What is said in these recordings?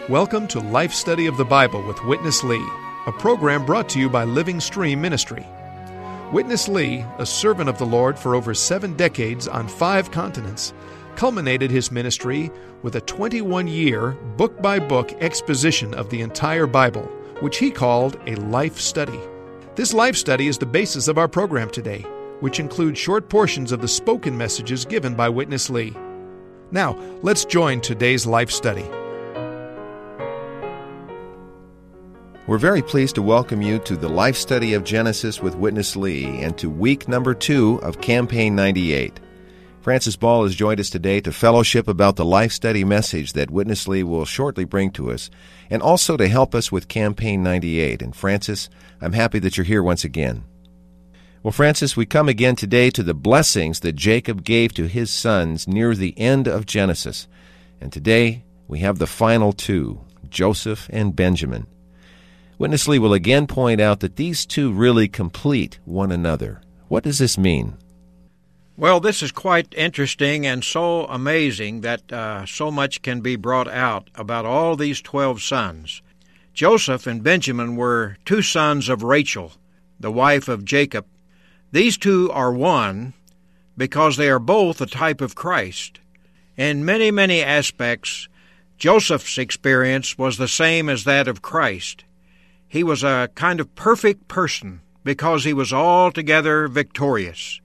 Welcome to Life Study of the Bible with Witness Lee, a program brought to you by Living Stream Ministry. Witness Lee, a servant of the Lord for over 7 decades on 5 continents, culminated his ministry with a 21-year, book-by-book exposition of the entire Bible, which he called a life study. This life study is the basis of our program today, which includes short portions of the spoken messages given by Witness Lee. Now, let's join today's life study. We're very pleased to welcome you to the Life Study of Genesis with Witness Lee and to week number 2 of Campaign 98. Francis Ball has joined us today to fellowship about the life study message that Witness Lee will shortly bring to us, and also to help us with Campaign 98. And Francis, I'm happy that you're here once again. Well, Francis, we come again today to the blessings that Jacob gave to his sons near the end of Genesis. And today we have the final 2, Joseph and Benjamin. Witness Lee will again point out that these 2 really complete one another. What does this mean? Well, this is quite interesting and so amazing that so much can be brought out about all these 12 sons. Joseph and Benjamin were 2 sons of Rachel, the wife of Jacob. These 2 are one because they are both a type of Christ. In many, many aspects, Joseph's experience was the same as that of Christ. He was a kind of perfect person because he was altogether victorious.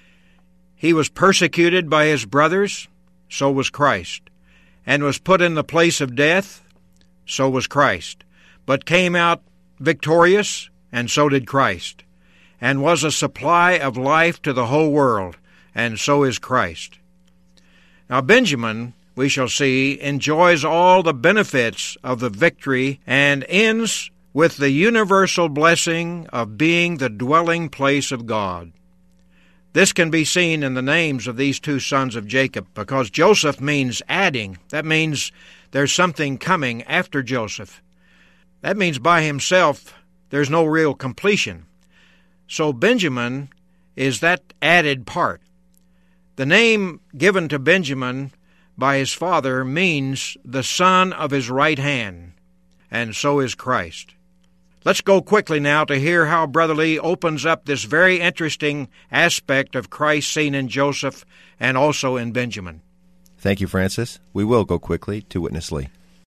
He was persecuted by his brothers, so was Christ, and was put in the place of death, so was Christ, but came out victorious, and so did Christ, and was a supply of life to the whole world, and so is Christ. Now Benjamin, we shall see, enjoys all the benefits of the victory and ends with the universal blessing of being the dwelling place of God. This can be seen in the names of these 2 sons of Jacob, because Joseph means adding. That means there's something coming after Joseph. That means by himself there's no real completion. So Benjamin is that added part. The name given to Benjamin by his father means the son of his right hand, and so is Christ. Let's go quickly now to hear how Brother Lee opens up this very interesting aspect of Christ seen in Joseph and also in Benjamin. Thank you, Francis. We will go quickly to Witness Lee.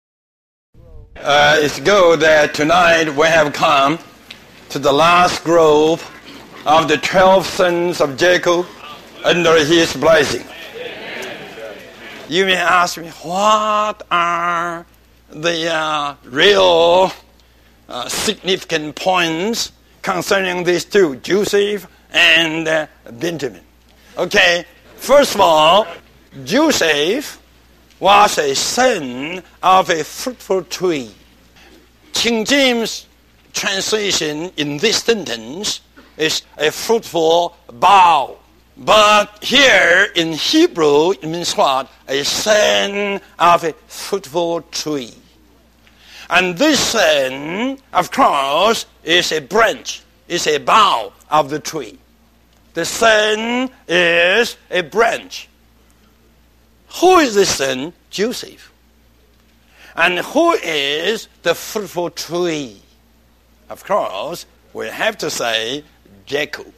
It's good that tonight we have come to the last group of the 12 sons of Jacob under his blessing. You may ask me, what are the real significant points concerning these 2, Joseph and Benjamin? Okay, first of all, Joseph was a son of a fruitful tree. King James translation in this sentence is a fruitful bough. But here in Hebrew, it means what? A son of a fruitful tree. And this son, of course, is a branch, is a bough of the tree. The son is a branch. Who is the son? Joseph. And who is the fruitful tree? Of course, we have to say Jacob.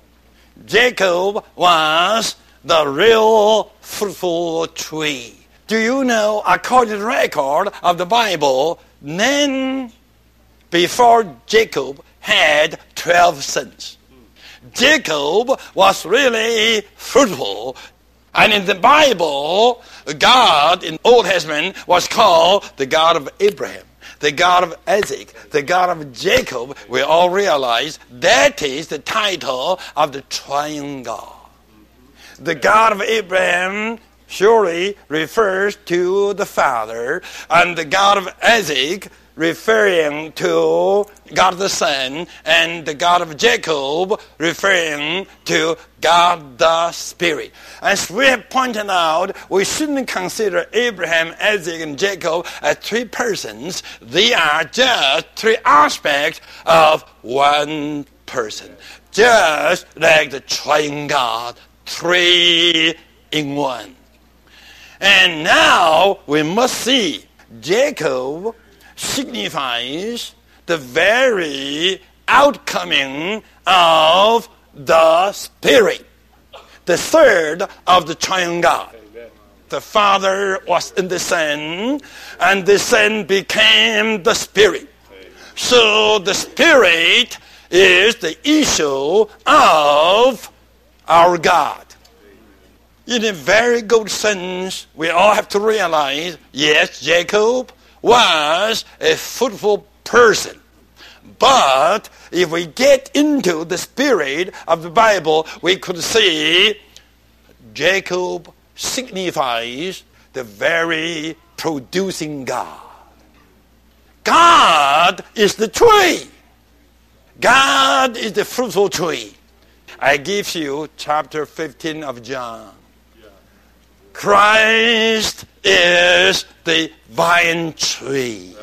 Jacob was the real fruitful tree. Do you know, according to the record of the Bible, men before Jacob had 12 sons. Jacob was really fruitful. And in the Bible, God in the Old Testament was called the God of Abraham, the God of Isaac, the God of Jacob. We all realize that is the title of the triune God. The God of Abraham surely refers to the Father, and the God of Isaac referring to God the Son, and the God of Jacob referring to God the Spirit. As we have pointed out, we shouldn't consider Abraham, Isaac, and Jacob as 3 persons. They are just 3 aspects of one person. Just like the triune God, 3 in 1. And now we must see Jacob signifies the very outcoming of the Spirit, the third of the triune God. The Father was in the Son, and the Son became the Spirit. So the Spirit is the issue of our God. In a very good sense, we all have to realize, yes, Jacob was a fruitful person. But if we get into the spirit of the Bible, we could see Jacob signifies the very producing God. God is the tree. God is the fruitful tree. I give you chapter 15 of John. Christ is the vine tree.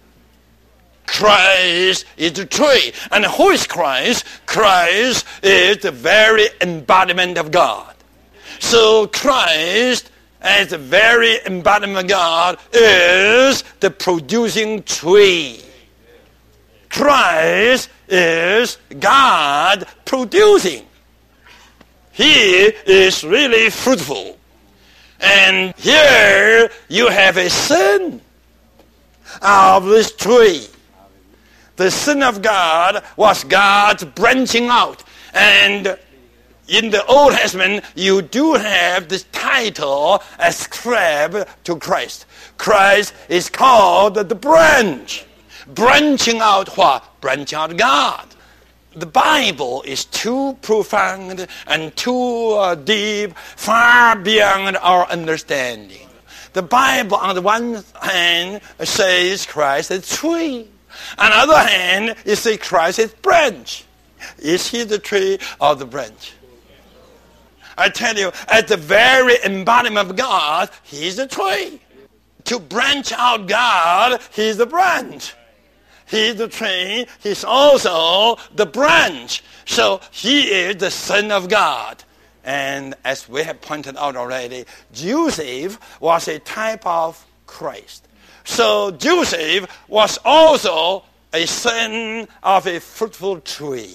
Christ is the tree. And who is Christ? Christ is the very embodiment of God. So Christ, as the very embodiment of God, is the producing tree. Christ is God producing. He is really fruitful. And here you have a son of this tree. The Son of God was God's branching out. And in the Old Testament, you do have this title ascribed to Christ. Christ is called the branch. Branching out what? Branching out God. The Bible is too profound and too deep, far beyond our understanding. The Bible, on the one hand, says Christ is tree. On the other hand, it says Christ is branch. Is he the tree or the branch? I tell you, at the very embodiment of God, he is the tree. To branch out God, he is the branch. He is the tree, he's also the branch. So he is the Son of God. And as we have pointed out already, Joseph was a type of Christ. So Joseph was also a son of a fruitful tree.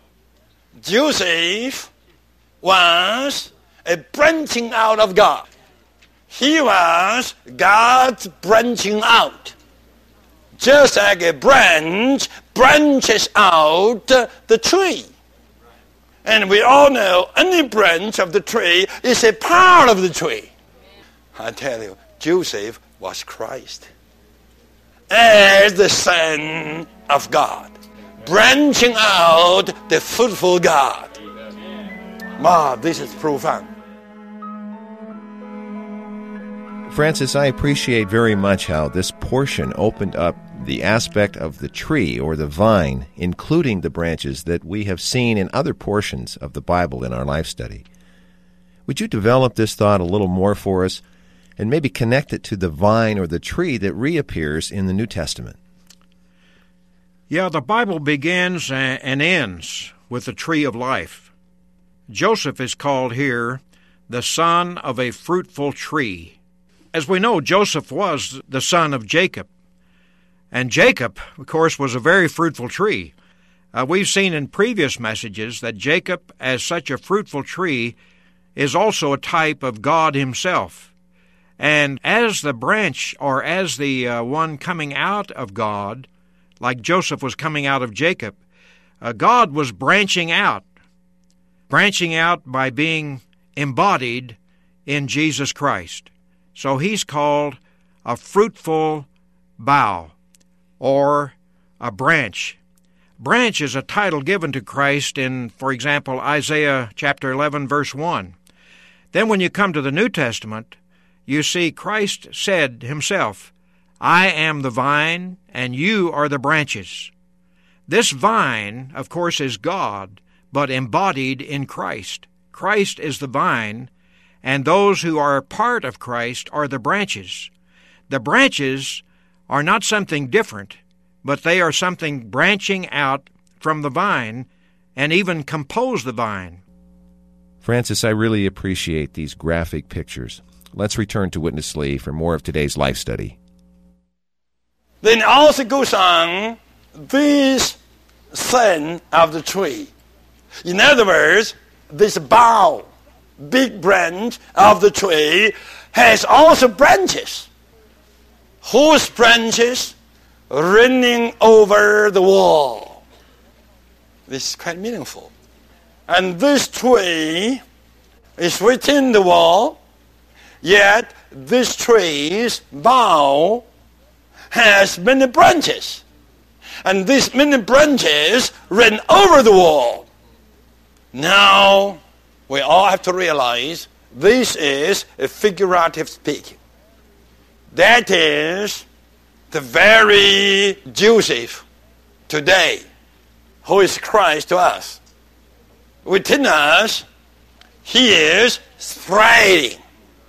Joseph was a branching out of God. He was God's branching out. Just like a branch branches out the tree. And we all know any branch of the tree is a part of the tree. I tell you, Joseph was Christ as the Son of God, branching out the fruitful God. Wow, this is profound. Francis, I appreciate very much how this portion opened up the aspect of the tree or the vine, including the branches that we have seen in other portions of the Bible in our life study. Would you develop this thought a little more for us and maybe connect it to the vine or the tree that reappears in the New Testament? Yeah, the Bible begins and ends with the tree of life. Joseph is called here the son of a fruitful tree. As we know, Joseph was the son of Jacob. And Jacob, of course, was a very fruitful tree. We've seen in previous messages that Jacob, as such a fruitful tree, is also a type of God himself. And as the branch, or as the one coming out of God, like Joseph was coming out of Jacob, God was branching out by being embodied in Jesus Christ. So he's called a fruitful bough, or a branch. Branch is a title given to Christ in, for example, Isaiah chapter 11, verse 1. Then when you come to the New Testament, you see Christ said himself, I am the vine, and you are the branches. This vine, of course, is God, but embodied in Christ. Christ is the vine, and those who are part of Christ are the branches. The branches are not something different, but they are something branching out from the vine and even compose the vine. Francis, I really appreciate these graphic pictures. Let's return to Witness Lee for more of today's life study. Then it also goes on, this son of the tree. In other words, this bough, big branch of the tree, has also branches, whose branches running over the wall. This is quite meaningful. And this tree is within the wall, yet this tree's bough has many branches. And these many branches run over the wall. Now, we all have to realize this is a figurative speaking. That is the very Joseph today, who is Christ to us. Within us, he is spreading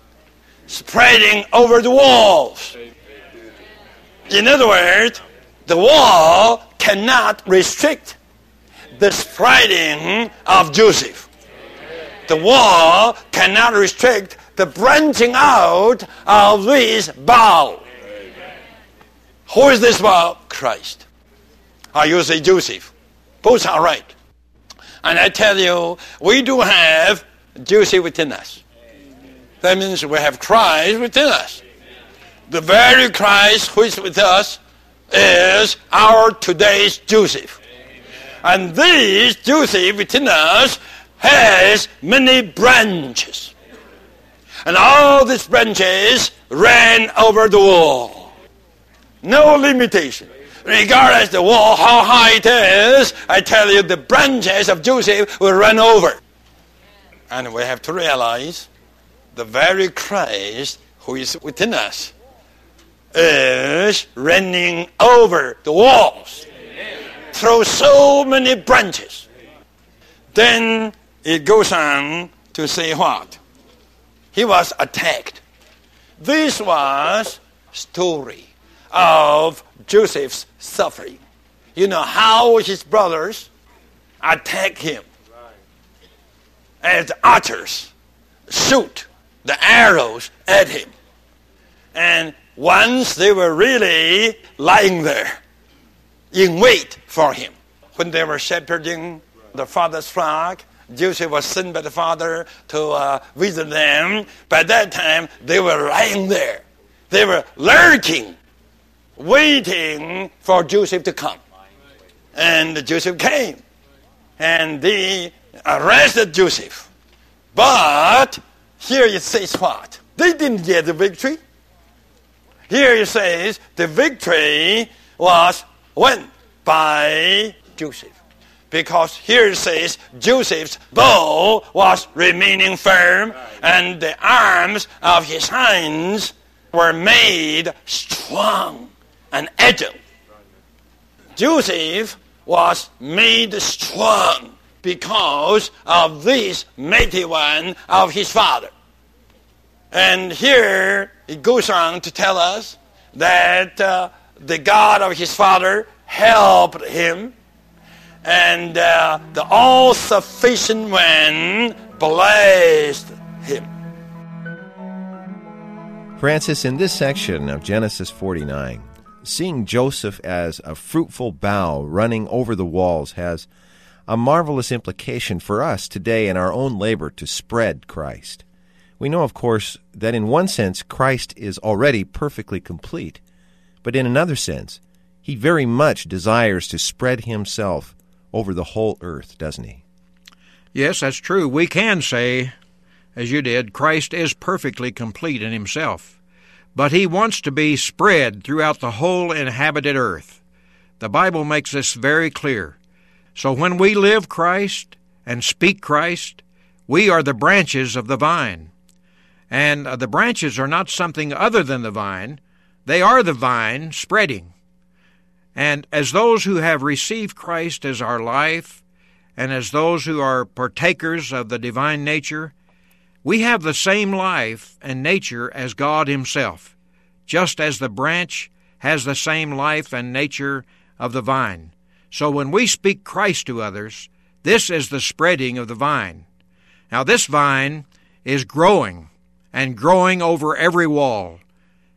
over the walls. In other words, the wall cannot restrict the spreading of Joseph. The wall cannot restrict the branching out of this bough. Who is this bough? Christ. Or you say Joseph. Both are right. And I tell you, we do have Joseph within us. That means we have Christ within us. The very Christ who is with us is our today's Joseph. And this Joseph within us has many branches. And all these branches ran over the wall. No limitation. Regardless the wall, how high it is, I tell you, the branches of Joseph will run over. And we have to realize the very Christ who is within us is running over the walls through so many branches. Then it goes on to say what? He was attacked. This was story of Joseph's suffering. You know how his brothers attack him as archers shoot the arrows at him. And once they were really lying there in wait for him. When they were shepherding the father's flock, Joseph was sent by the father to visit them. By that time, they were lying there. They were lurking, waiting for Joseph to come. And Joseph came. And they arrested Joseph. But here it says what? They didn't get the victory. Here it says the victory was won by Joseph. Because here it says Joseph's bow was remaining firm and the arms of his hands were made strong and agile. Joseph was made strong because of this mighty one of his father. And here it goes on to tell us that the God of his father helped him, and the all-sufficient one blessed him. Francis, in this section of Genesis 49, seeing Joseph as a fruitful bough running over the walls has a marvelous implication for us today in our own labor to spread Christ. We know, of course, that in one sense Christ is already perfectly complete, but in another sense, he very much desires to spread himself over the whole earth, doesn't he? Yes, that's true. We can say, as you did, Christ is perfectly complete in himself, but he wants to be spread throughout the whole inhabited earth. The Bible makes this very clear. So when we live Christ and speak Christ, we are the branches of the vine. And the branches are not something other than the vine. They are the vine spreading. And as those who have received Christ as our life, and as those who are partakers of the divine nature, we have the same life and nature as God himself, just as the branch has the same life and nature of the vine. So when we speak Christ to others, this is the spreading of the vine. Now this vine is growing and growing over every wall.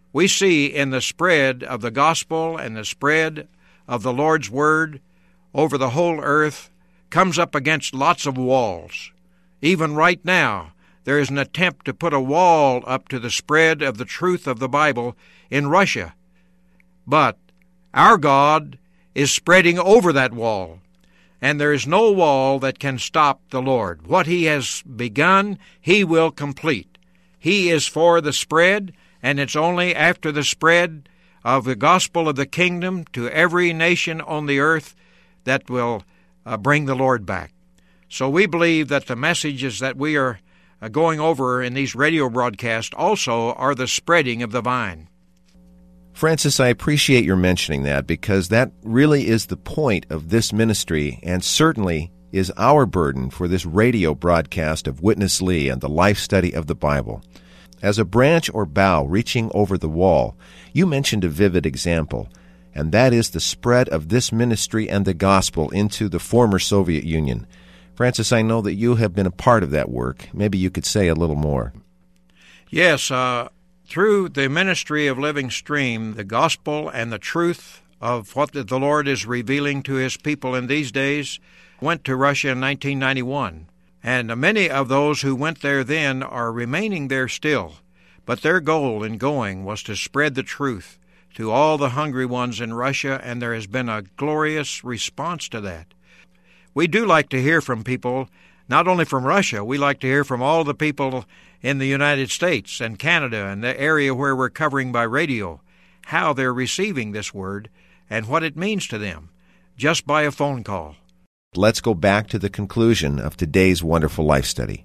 we see in the spread of the gospel and the spread of the Lord's word over the whole earth comes up against lots of walls. Even right now, there is an attempt to put a wall up to the spread of the truth of the Bible in Russia. But our God is spreading over that wall, and there is no wall that can stop the Lord. What He has begun, He will complete. He is for the spread, and it's only after the spread of the gospel of the kingdom to every nation on the earth that will bring the Lord back. So we believe that the messages that we are going over in these radio broadcasts also are the spreading of the vine. Francis, I appreciate your mentioning that, because that really is the point of this ministry, and certainly is our burden for this radio broadcast of Witness Lee and the life study of the Bible. As a branch or bough reaching over the wall, you mentioned a vivid example, and that is the spread of this ministry and the gospel into the former Soviet Union. Francis, I know that you have been a part of that work. Maybe you could say a little more. Yes, through the ministry of Living Stream, the gospel and the truth of what the Lord is revealing to His people in these days went to Russia in 1991. And many of those who went there then are remaining there still. But their goal in going was to spread the truth to all the hungry ones in Russia, and there has been a glorious response to that. We do like to hear from people, not only from Russia, we like to hear from all the people in the United States and Canada and the area where we're covering by radio, how they're receiving this word and what it means to them, just by a phone call. Let's go back to the conclusion of today's wonderful life study.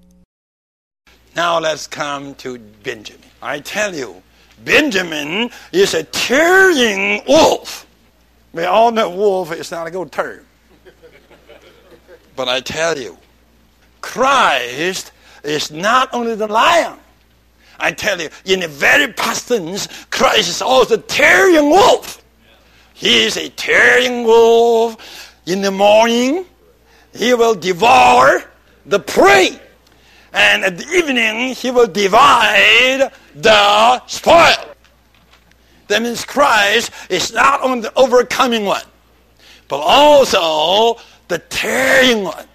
Now let's come to Benjamin. I tell you, Benjamin is a tearing wolf. We all know wolf is not a good term. But I tell you, Christ is not only the lion. I tell you, in the very past tense, Christ is also a tearing wolf. He is a tearing wolf. In the morning, He will devour the prey. And at the evening, He will divide the spoil. That means Christ is not only the overcoming one, but also the tearing one,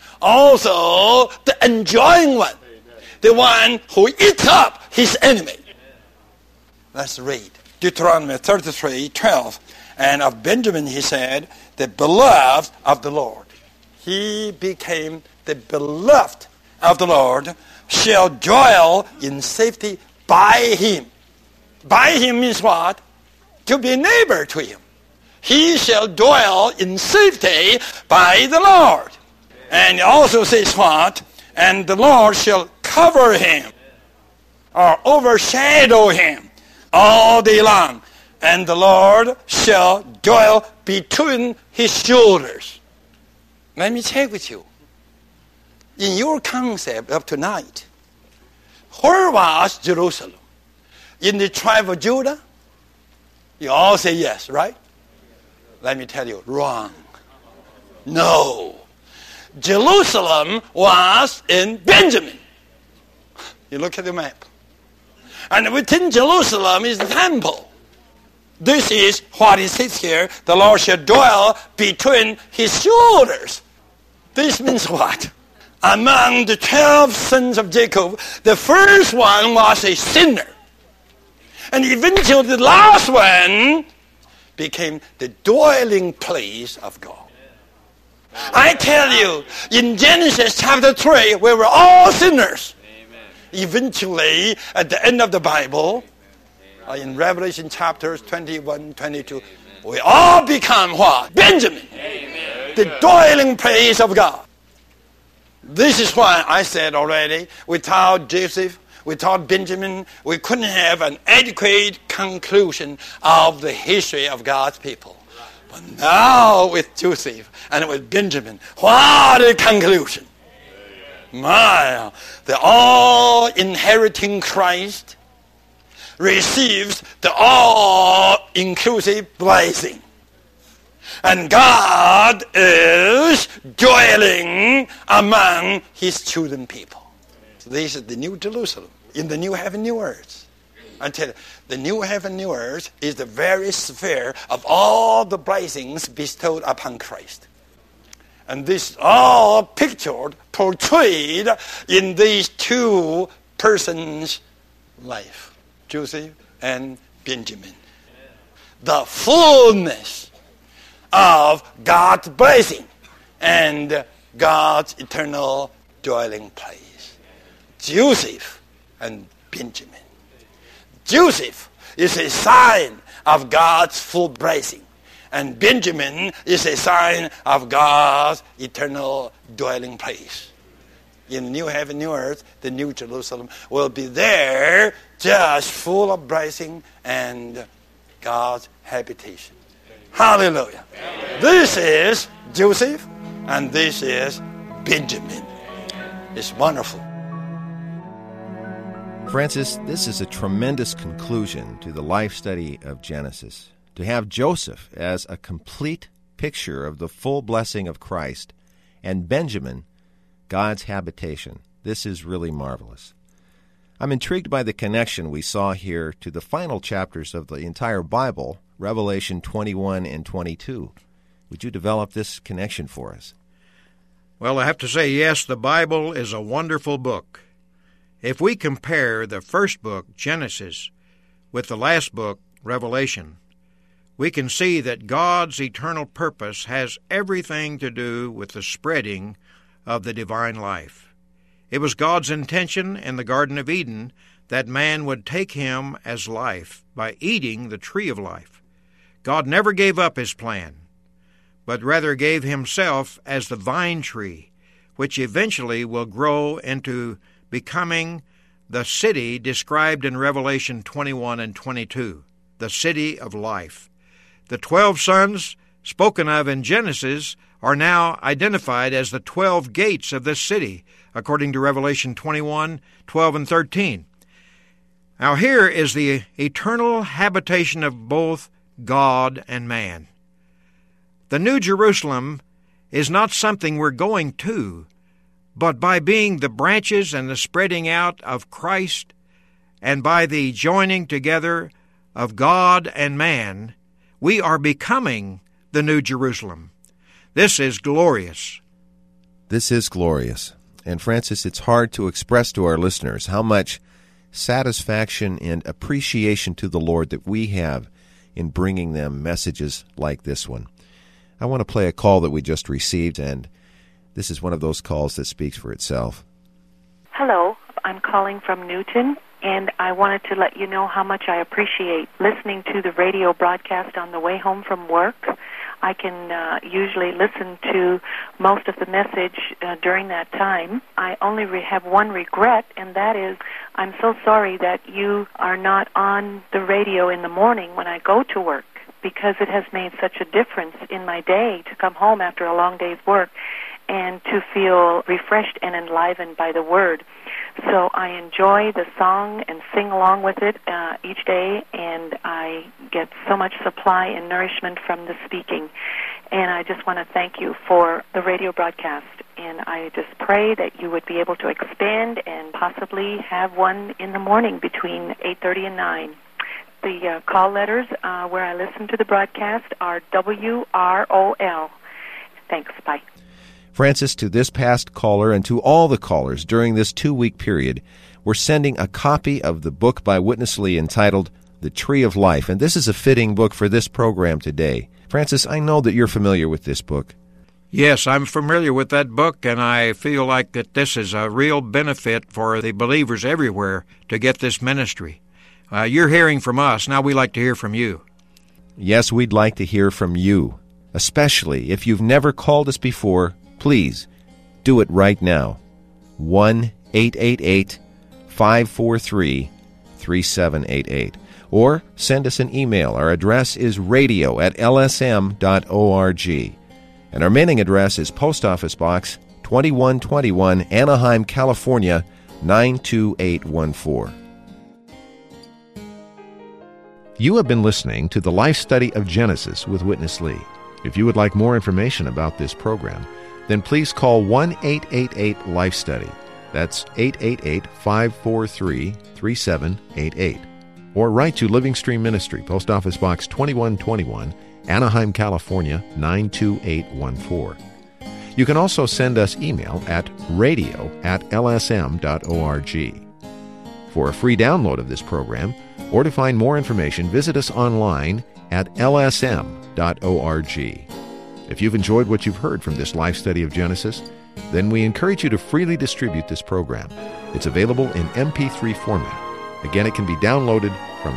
also the enjoying one, the one who eats up his enemy. Let's read Deuteronomy 33:12. And of Benjamin he said, the beloved of the Lord. He became the beloved of the Lord, shall dwell in safety by Him. By Him means what? To be neighbor to Him. He shall dwell in safety by the Lord. And it also says what? And the Lord shall cover him or overshadow him all day long. And the Lord shall dwell between His shoulders. Let me check with you. In your concept of tonight, where was Jerusalem? In the tribe of Judah? You all say yes, right? Let me tell you, wrong. No. Jerusalem was in Benjamin. You look at the map. And within Jerusalem is the temple. This is what it says here. The Lord shall dwell between His shoulders. This means what? Among the 12 sons of Jacob, the first one was a sinner. And eventually the last one became the dwelling place of God. I tell you, in Genesis chapter 3, we were all sinners. Amen. Eventually, at the end of the Bible, in Revelation chapters 21, 22, Amen. We all become what? Benjamin. Amen. The dwelling place of God. This is why I said already, without Joseph, without Benjamin, we couldn't have an adequate conclusion of the history of God's people. But now with Joseph and with Benjamin, what a conclusion. My, the all inheriting Christ receives the all-inclusive blessing. And God is dwelling among His chosen people. So this is the new Jerusalem, in the new heaven, new earth. until the new heaven, new earth is the very sphere of all the blessings bestowed upon Christ. And this all pictured, portrayed in these two persons' life, Joseph and Benjamin. The fullness of God's blessing and God's eternal dwelling place. Joseph and Benjamin. Joseph is a sign of God's full blessing, and Benjamin is a sign of God's eternal dwelling place. In the new heaven, new earth, the new Jerusalem will be there, just full of blessing and God's habitation. Hallelujah. Amen. This is Joseph, and this is Benjamin. It's wonderful. Francis, this is a tremendous conclusion to the life study of Genesis. To have Joseph as a complete picture of the full blessing of Christ, and Benjamin, God's habitation. This is really marvelous. I'm intrigued by the connection we saw here to the final chapters of the entire Bible, Revelation 21 and 22. Would you develop this connection for us? Well, I have to say, yes, the Bible is a wonderful book. If we compare the first book, Genesis, with the last book, Revelation, we can see that God's eternal purpose has everything to do with the spreading of the divine life. It was God's intention in the Garden of Eden that man would take him as life by eating the tree of life. God never gave up his plan, but rather gave himself as the vine tree, which eventually will grow into becoming the city described in Revelation 21 and 22, the city of life. The 12 sons spoken of in Genesis are now identified as the 12 gates of this city, according to Revelation 21, 12, and 13. Now here is the eternal habitation of both God and man. The New Jerusalem is not something we're going to, but by being the branches and the spreading out of Christ, and by the joining together of God and man, we are becoming the New Jerusalem. This is glorious. This is glorious. And Francis, it's hard to express to our listeners how much satisfaction and appreciation to the Lord that we have in bringing them messages like this one. I want to play a call that we just received, and this is one of those calls that speaks for itself. Hello, I'm calling from Newton, and I wanted to let you know how much I appreciate listening to the radio broadcast on the way home from work. I can usually listen to most of the message during that time. I only have one regret, and that is I'm so sorry that you are not on the radio in the morning when I go to work, because it has made such a difference in my day to come home after a long day's work and to feel refreshed and enlivened by the Word. So I enjoy the song and sing along with it each day, and I get so much supply and nourishment from the speaking. And I just want to thank you for the radio broadcast. And I just pray that you would be able to expand and possibly have one in the morning between 8:30 and 9. The call letters where I listen to the broadcast are WROL. Thanks. Bye. Francis, to this past caller and to all the callers during this 2-week period, we're sending a copy of the book by Witness Lee entitled The Tree of Life, and this is a fitting book for this program today. Francis, I know that you're familiar with this book. Yes, I'm familiar with that book, and I feel like that this is a real benefit for the believers everywhere to get this ministry. You're hearing from us. Now we'd like to hear from you. Yes, we'd like to hear from you, especially if you've never called us before. Please do it right now. 1-888-543-3788. Or send us an email. Our address is radio@lsm.org. And our mailing address is Post Office Box 2121, Anaheim, California, 92814. You have been listening to the Life Study of Genesis with Witness Lee. If you would like more information about this program, then please call 1-888-LIFE-STUDY. That's 888-543-3788. or write to Living Stream Ministry, Post Office Box 2121, Anaheim, California, 92814. You can also send us email at radio@lsm.org. For a free download of this program, or to find more information, visit us online at lsm.org. If you've enjoyed what you've heard from this life study of Genesis, then we encourage you to freely distribute this program. It's available in MP3 format. Again, it can be downloaded from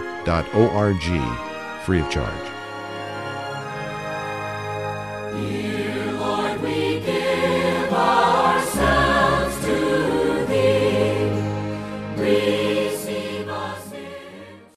lsm.org free of charge.